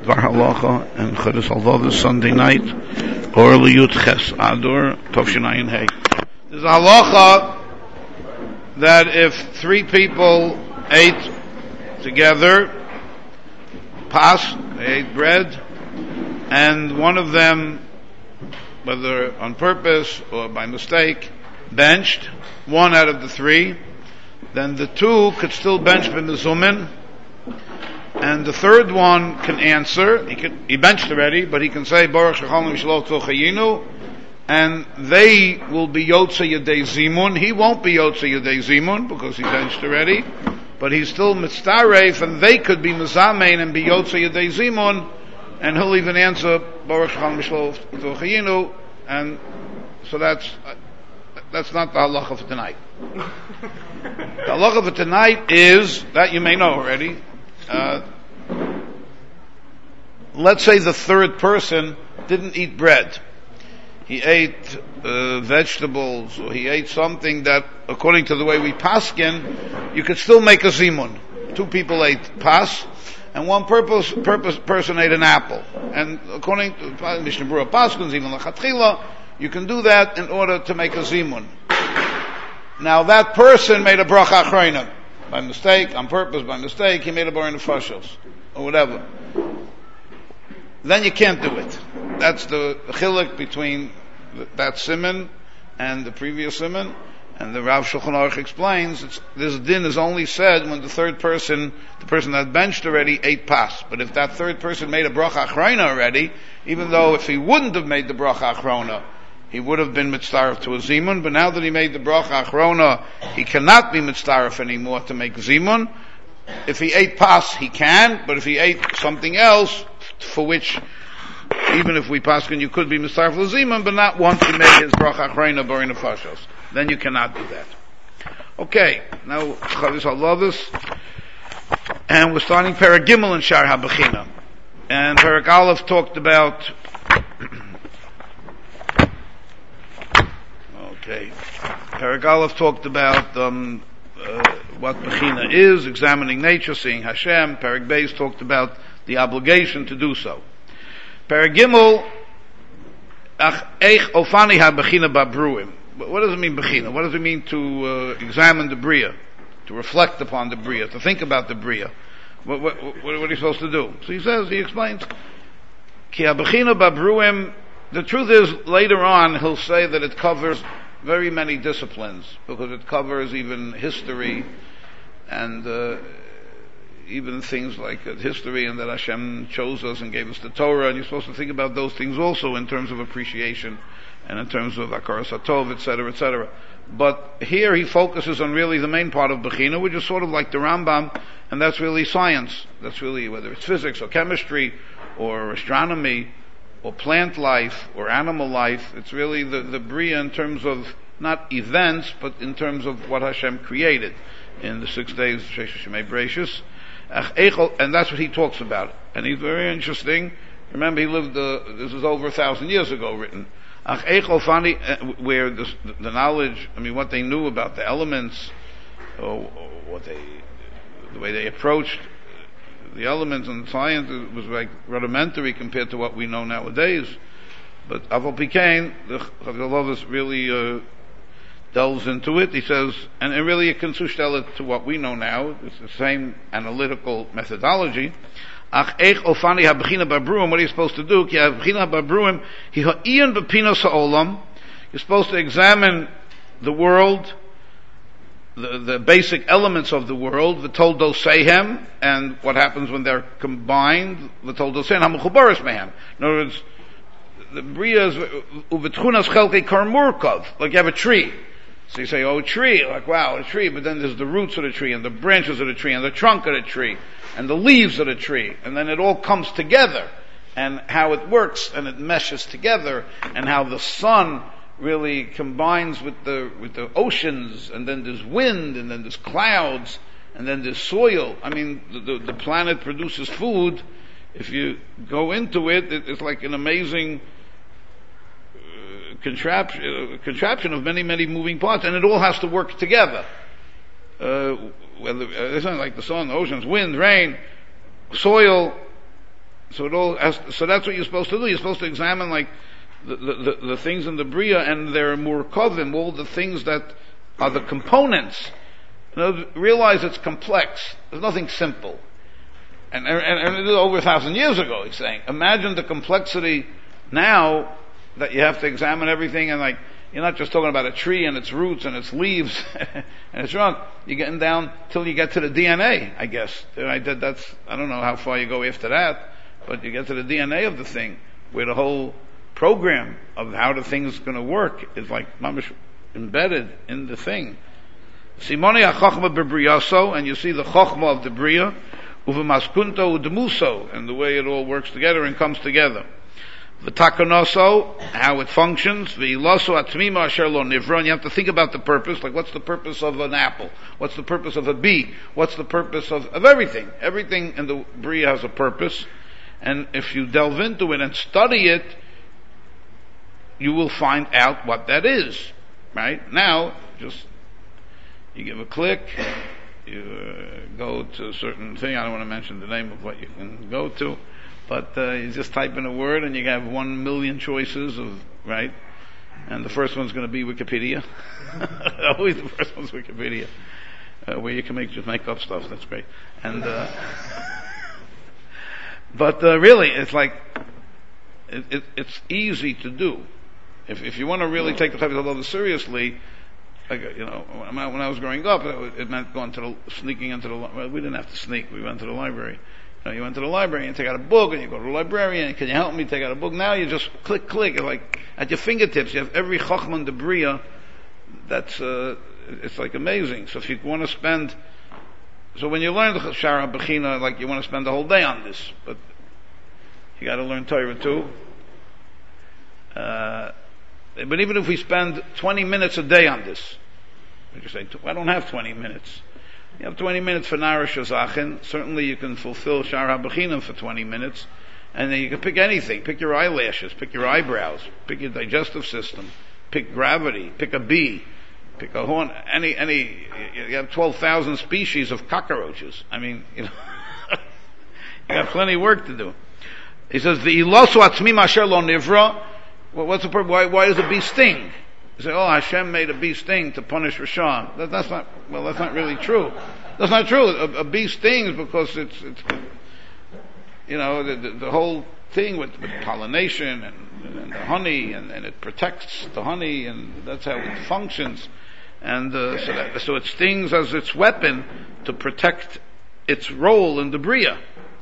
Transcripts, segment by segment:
Dvar Halacha and Chodesh Halvav Sunday night, or Liyut Ches Ador Tovshinayin Hey. There's a halacha that if three people ate together, they ate bread, and one of them, whether on purpose or by mistake, benched one out of the three, then the two could still bench b'mezumin, and the third one can answer. He benched already, but he can say Baruch Shechalnu Mishloch Tzolchayinu, and they will be Yotze Yedei Zimun. He won't be Yotze Yedei Zimun because he benched already, but he's still Mitzdaref, and they could be Mizamein and be Yotze Yedei Zimun, and he'll even answer Baruch Shechalnu Mishloch Tzolchayinu, and so that's not the halacha for tonight. The halacha for tonight is, that you may know already, let's say the third person didn't eat bread. He ate vegetables, or he ate something that, according to the way we paskin, you could still make a zimun. Two people ate pas, and one person ate an apple. And according to Mishnah Berurah paskins, even l'chatchila, you can do that in order to make a zimun. Now that person made a bracha achrayna. By mistake, on purpose, by mistake, he made a bar in the fashos, or whatever. Then you can't do it. That's the chiluk between that simon and the previous simon. And the Rav Shulchan Aruch explains, this din is only said when the third person, the person that benched already, ate pas. But if that third person made a bracha achrona already, even though if he wouldn't have made the bracha achrona, he would have been mitzdaref to a zimun, but now that he made the bracha achrona, he cannot be mitzdaref anymore to make zimun. If he ate pas, he can, but if he ate something else, for which, even if we paskin, you could be mitzdaref to zimun, but not once he made his bracha achrona borin nefashos, then you cannot do that. Okay, now Chodesh Halvav, and we're starting Perek Gimel in Shar HaBechina, and Perek Aleph talked about. Okay, Perek Aleph talked about what Bechina is, examining nature, seeing Hashem. Perek Beis talked about the obligation to do so. Perek Gimel, Eich Ofani HaBechina Babruim. What does it mean, Bechina? What does it mean to examine the Bria, to reflect upon the Bria, to think about the Bria? What are you supposed to do? So he explains, Ki HaBechina Babruim. The truth is, later on, he'll say that it covers very many disciplines, because it covers even history, and even things like history, and that Hashem chose us and gave us the Torah, and you're supposed to think about those things also in terms of appreciation, and in terms of Akaras HaTov, etc., etc. But here he focuses on really the main part of Bechina, which is sort of like the Rambam, and that's really science. That's really, whether it's physics or chemistry or astronomy, or plant life, or animal life, it's really the Bria in terms of, not events, but in terms of what Hashem created in the 6 days of Sheshes Shemei Bereshis. And that's what he talks about. And he's very interesting. Remember, he lived, this is over 1,000 years ago written. Where the knowledge, what they knew about the elements, or the way they approached the elements and science, it was like rudimentary compared to what we know nowadays. But Aval Pikain, the Chavis really delves into it. He says, and really it can sushtell it to what we know now. It's the same analytical methodology. Ach eich ofani habechina babruim. What are you supposed to do? Ki habechina babruim hi ha'iyun b'pinos ha'olam. You're supposed to examine the world, the basic elements of the world, the toldoseihem, and what happens when they're combined, the toldoseihem hamuchubaris mehem. In other words, the bria is uvetchunas chelkei karmurkov, like you have a tree. So you say, oh, a tree, like wow, a tree, but then there's the roots of the tree, and the branches of the tree, and the trunk of the tree, and the leaves of the tree, and then it all comes together, and how it works, and it meshes together, and how the sun really combines with the oceans, and then there's wind, and then there's clouds, and then there's soil. The planet produces food. If you go into it, it's like an amazing contraption of many, many moving parts, and it all has to work together. Whether it's not like the sun, the oceans, wind, rain, soil, So that's what you're supposed to do. You're supposed to examine like the things in the Bria and their murkovim, all the things that are the components. Realize it's complex. There's nothing simple. And it is over 1,000 years ago, he's saying. Imagine the complexity now that you have to examine everything, and like, you're not just talking about a tree and its roots and its leaves and its trunk. You're getting down till you get to the DNA, I guess. I don't know how far you go after that, but you get to the DNA of the thing, where the whole program of how the thing's going to work is like mamish embedded in the thing. Simoni ha-chochma bebriyaso, and you see the chochma of the bria, uvemaskunto udemuso, and the way it all works together and comes together. The takonoso, how it functions, v'iloso atmima asher lo nivra, and you have to think about the purpose, like what's the purpose of an apple? What's the purpose of a bee? What's the purpose of everything? Everything in the bria has a purpose, and if you delve into it and study it, you will find out what that is. Right? Now, you give a click, you go to a certain thing, I don't want to mention the name of what you can go to, but you just type in a word and you have 1 million choices of, right? And the first one's going to be Wikipedia. Always the first one's Wikipedia. Where you can just make up stuff, that's great. And, but really, it's like, it's easy to do. If you want to really take the Chovos HaLevavos seriously, like, when I was growing up, it meant sneaking into the, well, we didn't have to sneak, we went to the library. You went to the library and take out a book, and you go to the librarian, can you help me take out a book? Now you just click, it's like, at your fingertips, you have every chochma in the bria, it's like amazing. So if you want to so when you learn the Shara Bechina, like you want to spend the whole day on this, but you gotta learn Torah too. But even if we spend 20 minutes a day on this, you say, I don't have 20 minutes. You have 20 minutes for Narash Zachin. Certainly you can fulfill Shar HaBechinim for 20 minutes. And then you can pick anything. Pick your eyelashes, pick your eyebrows, pick your digestive system, pick gravity, pick a bee, pick a horn, you have 12,000 species of cockroaches. I mean, you got plenty of work to do. He says, V'ilosu atzmim asher lo nivra. Well, what's the purpose? Why does a bee sting? You say, Hashem made a bee sting to punish Rasha. That's not really true. That's not true. A bee stings because it's the whole thing with pollination and the honey, and it protects the honey, and that's how it functions. And so it stings as its weapon to protect its role in the bria.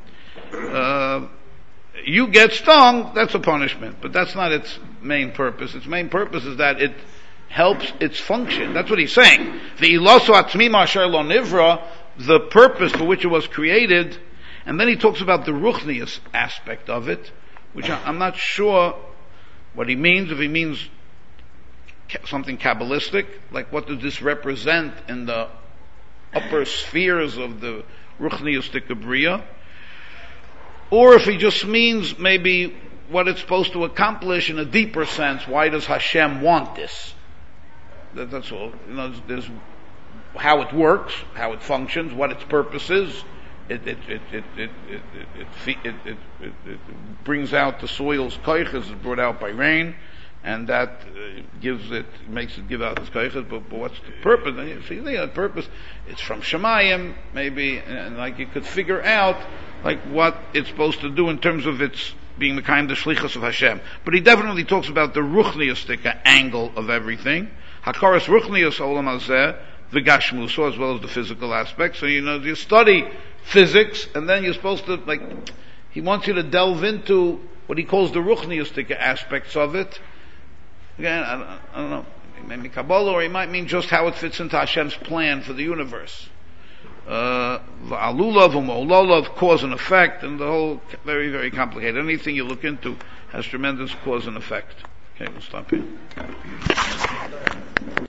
You get stung, that's a punishment, but that's not its main purpose. Its main purpose is that it helps its function. That's what he's saying. The iloso atzmima asher lo nivra, the purpose for which it was created, and then he talks about the ruchnius aspect of it, which I'm not sure what he means, if he means something Kabbalistic, like what does this represent in the upper spheres of the ruchnius bria, or if he just means maybe what it's supposed to accomplish in a deeper sense. Why does Hashem want this? That's all. There's how it works, how it functions, what its purpose is. It brings out the soil's koiches, is brought out by rain, and that makes it give out its koiches. But what's the purpose? And you see the purpose. It's from Shemayim, maybe, and like you could figure out like what it's supposed to do in terms of its being the kind of shlichus of Hashem. But he definitely talks about the ruchniistic angle of everything. Hakaras ruchnius olam hazeh, the gashmuso, as well as the physical aspect. So you study physics, and then you're supposed to he wants you to delve into what he calls the ruchniistic aspects of it. Again, I don't know, maybe Kabbalah, or he might mean just how it fits into Hashem's plan for the universe. V'alulav u'mololav, cause and effect, and the whole very, very complicated. Anything you look into has tremendous cause and effect. Okay, we'll stop here.